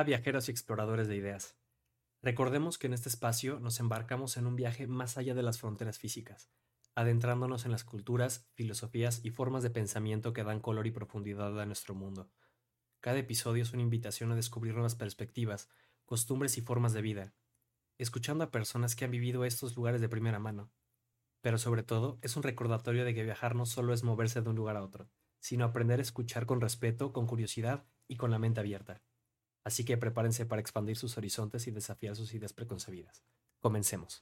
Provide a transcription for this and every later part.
viajeros y exploradores de ideas. Recordemos que en este espacio nos embarcamos en un viaje más allá de las fronteras físicas, adentrándonos en las culturas, filosofías y formas de pensamiento que dan color y profundidad a nuestro mundo. Cada episodio es una invitación a descubrir nuevas perspectivas, costumbres y formas de vida, escuchando a personas que han vivido estos lugares de primera mano. Pero sobre todo, es un recordatorio de que viajar no solo es moverse de un lugar a otro, sino aprender a escuchar con respeto, con curiosidad y con la mente abierta. Así que prepárense para expandir sus horizontes y desafiar sus ideas preconcebidas. Comencemos.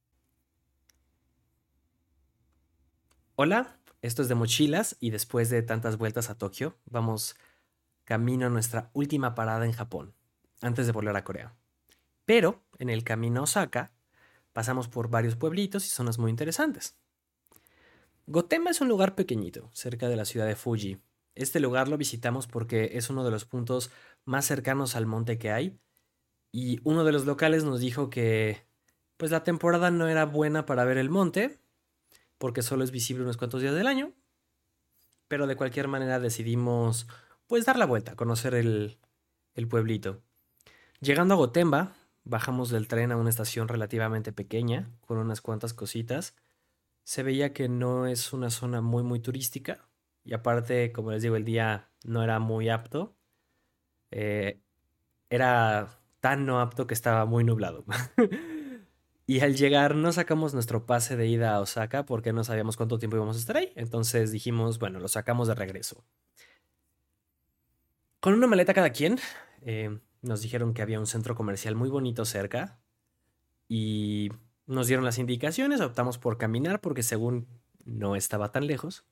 Hola, esto es de Mochilas y después de tantas vueltas a Tokio, vamos camino a nuestra última parada en Japón, antes de volar a Corea. Pero en el camino a Osaka pasamos por varios pueblitos y zonas muy interesantes. Gotemba es un lugar pequeñito, cerca de la ciudad de Fuji. Este lugar lo visitamos porque es uno de los puntos más cercanos al monte que hay. Y uno de los locales nos dijo que pues la temporada no era buena para ver el monte, porque solo es visible unos cuantos días del año, pero de cualquier manera decidimos pues dar la vuelta, conocer el pueblito. Llegando a Gotemba, bajamos del tren a una estación relativamente pequeña, con unas cuantas cositas. Se veía que no es una zona muy turística, y aparte, como les digo, el día no era muy apto. Eh, Era tan no apto que estaba muy nublado. Y al llegar no sacamos nuestro pase de ida a Osaka porque no sabíamos cuánto tiempo íbamos a estar ahí. Entonces dijimos, bueno, lo sacamos de regreso. Con una maleta cada quien, nos dijeron que había un centro comercial muy bonito cerca y nos dieron las indicaciones. Optamos por caminar porque según no estaba tan lejos.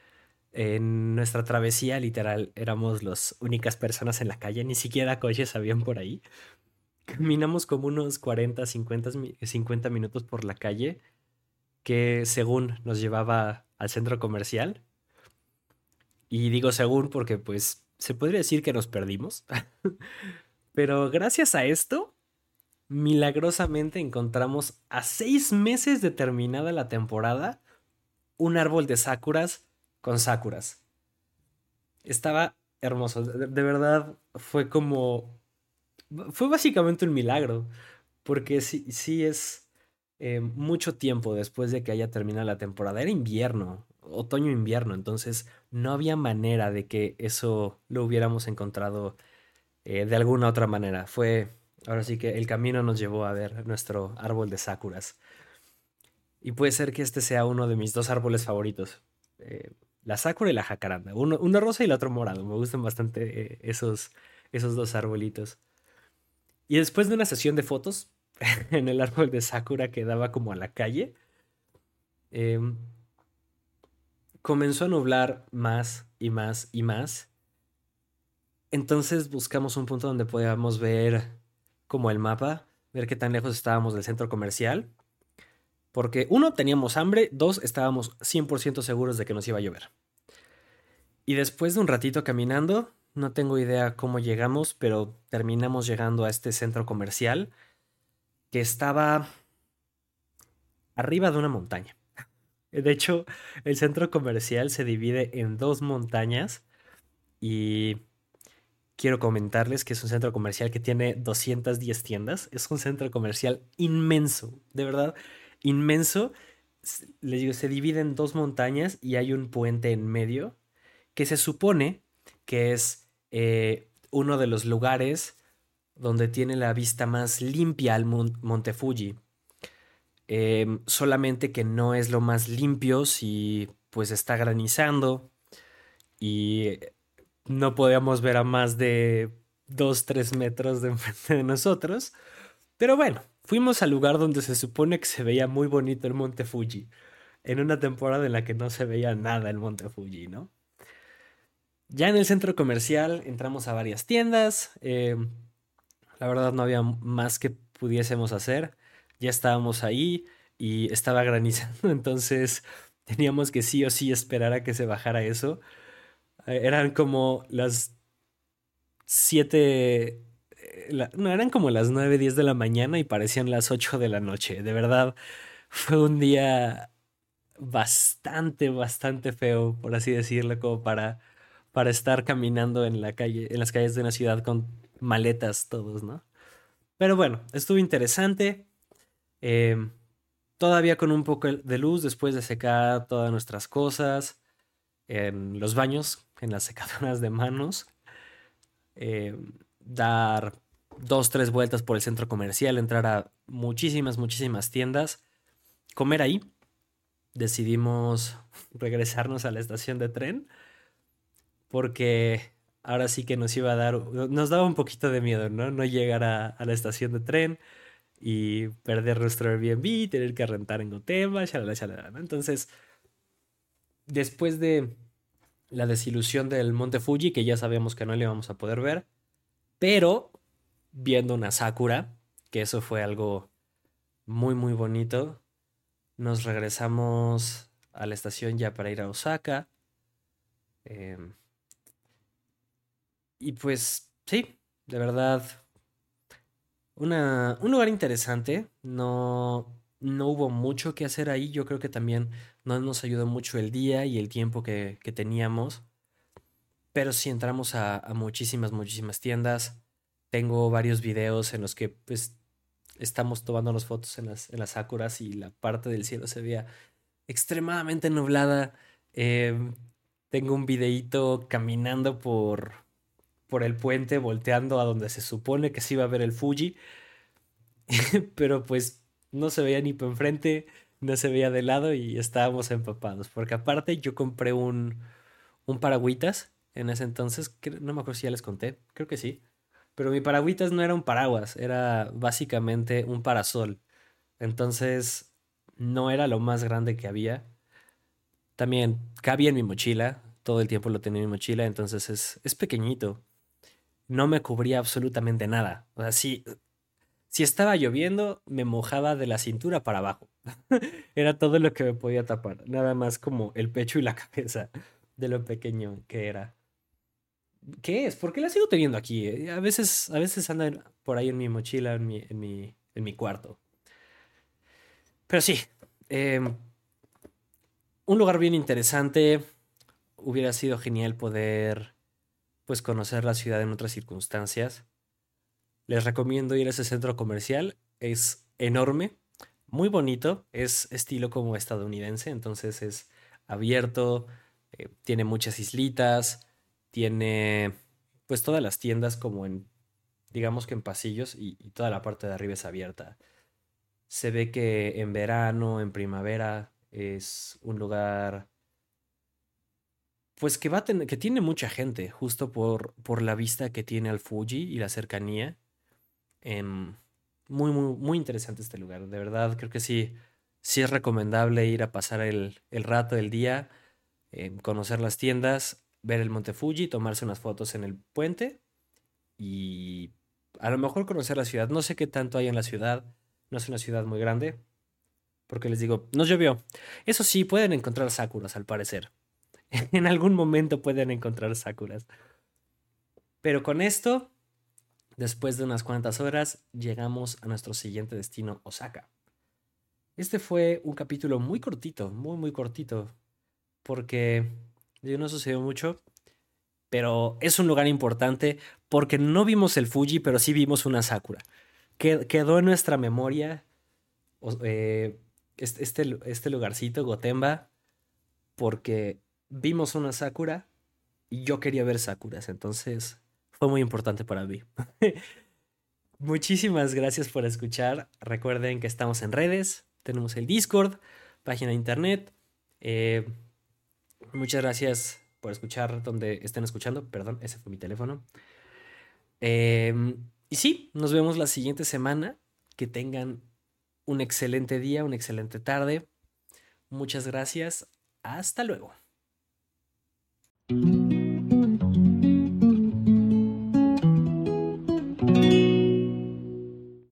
En nuestra travesía, literal, éramos las únicas personas en la calle, ni siquiera coches habían por ahí. Caminamos como unos 40, 50 minutos por la calle que según nos llevaba al centro comercial. Y digo según porque pues se podría decir que nos perdimos. Pero gracias a esto, milagrosamente encontramos a 6 meses de terminada la temporada un árbol de sakuras con sakuras. Estaba hermoso. De verdad fue como... Fue básicamente un milagro. Porque sí es mucho tiempo después de que haya terminado la temporada. Era invierno, otoño-invierno, entonces no había manera de que eso lo hubiéramos encontrado de alguna otra manera. Ahora sí que el camino nos llevó a ver nuestro árbol de sakuras. Y puede ser que este sea uno de mis dos árboles favoritos. eh, la sakura y la jacaranda. Uno rosa y el otro morado. Me gustan bastante esos dos arbolitos. Y después de una sesión de fotos en el árbol de Sakura que daba como a la calle, em, comenzó a nublar más y más y más. Entonces buscamos un punto donde podíamos ver como el mapa, ver qué tan lejos estábamos del centro comercial. Porque uno, teníamos hambre, dos, estábamos 100% seguros de que nos iba a llover. Y después de un ratito caminando, no tengo idea cómo llegamos, pero terminamos llegando a este centro comercial que estaba arriba de una montaña. De hecho, el centro comercial se divide en dos montañas y quiero comentarles que es un centro comercial que tiene 210 tiendas. Es un centro comercial inmenso, de verdad, inmenso. Les digo, se divide en dos montañas y hay un puente en medio que se supone que es uno de los lugares donde tiene la vista más limpia al Monte Fuji. Solamente que no es lo más limpio si pues está granizando y no podíamos ver a más de 2, 3 metros de enfrente de nosotros. Pero bueno, fuimos al lugar donde se supone que se veía muy bonito el Monte Fuji, en una temporada en la que no se veía nada el Monte Fuji, ¿no? Ya en el centro comercial entramos a varias tiendas. La verdad no había más que pudiésemos hacer. Ya estábamos ahí y estaba granizando, entonces teníamos que sí o sí esperar a que se bajara eso. Eran como las 7, no, eran como las 9, 10 de la mañana y parecían las 8 de la noche. De verdad, fue un día bastante feo, por así decirlo, como para estar caminando en la calle, en las calles de una ciudad con maletas todos, ¿no? Pero bueno, estuvo interesante. em, Todavía con un poco de luz después de secar todas nuestras cosas en los baños, en las secadoras de manos. Dar dos, tres vueltas por el centro comercial, entrar a muchísimas, muchísimas tiendas, comer ahí. Decidimos regresarnos a la estación de tren porque ahora sí que nos iba a dar, nos daba un poquito de miedo, ¿no? No llegar a la estación de tren y perder nuestro Airbnb, tener que rentar en Gotemba, shalala, shalala, ¿no? Entonces, después de la desilusión del Monte Fuji, que ya sabíamos que no le íbamos a poder ver, pero viendo una Sakura, que eso fue algo muy, muy bonito, nos regresamos a la estación ya para ir a Osaka. em, y pues sí, de verdad, un lugar interesante. No, no hubo mucho que hacer ahí. Yo creo que también no nos ayudó mucho el día y el tiempo que teníamos. Pero sí entramos a muchísimas, muchísimas tiendas. Tengo varios videos en los que pues estamos tomando fotos en las Sakuras y la parte del cielo se veía extremadamente nublada. Em, Tengo un videíto caminando por el puente, volteando a donde se supone que se iba a ver el Fuji, pero pues no se veía ni por enfrente, no se veía de lado y estábamos empapados. Porque aparte yo compré un paragüitas en ese entonces, que no me acuerdo si ya les conté, creo que sí. Pero mi paragüitas no era un paraguas, era básicamente un parasol. Entonces no era lo más grande que había. También cabía en mi mochila, todo el tiempo lo tenía en mi mochila, entonces es pequeñito. No me cubría absolutamente nada. O sea, si estaba lloviendo, me mojaba de la cintura para abajo. Era todo lo que me podía tapar, nada más como el pecho y la cabeza de lo pequeño que era. ¿Qué es? ¿Por qué la sigo teniendo aquí? A veces anda por ahí en mi mochila, en mi cuarto. Pero sí, em, un lugar bien interesante. Hubiera sido genial poder, pues, conocer la ciudad en otras circunstancias. Les recomiendo ir a ese centro comercial. Es enorme, muy bonito. Es estilo como estadounidense, entonces es abierto, tiene muchas islitas, tiene, pues, todas las tiendas como en, digamos que en pasillos y toda la parte de arriba es abierta. Se ve que en verano, en primavera, es un lugar pues que va a tener, que tiene mucha gente, justo por la vista que tiene al Fuji y la cercanía. Em, Muy, muy, muy interesante este lugar. De verdad, creo que sí, sí es recomendable ir a pasar el rato del día, conocer las tiendas, ver el Monte Fuji, tomarse unas fotos en el puente y a lo mejor conocer la ciudad. No sé qué tanto hay en la ciudad. No es una ciudad muy grande, porque les digo, nos llovió. Eso sí, pueden encontrar sakuras al parecer. En algún momento pueden encontrar sakuras. Pero con esto, después de unas cuantas horas, llegamos a nuestro siguiente destino, Osaka. Este fue un capítulo muy cortito, muy, muy cortito, porque no sucedió mucho, pero es un lugar importante porque no vimos el Fuji, pero sí vimos una Sakura. Quedó en nuestra memoria este lugarcito, Gotemba, porque vimos una Sakura y yo quería ver Sakuras, entonces fue muy importante para mí. Muchísimas gracias por escuchar. Recuerden que estamos en redes, tenemos el Discord, página de internet. Eh, Muchas gracias por escuchar donde estén escuchando. Perdón, ese fue mi teléfono. Y sí, nos vemos la siguiente semana. Que tengan un excelente día, una excelente tarde. Muchas gracias. Hasta luego.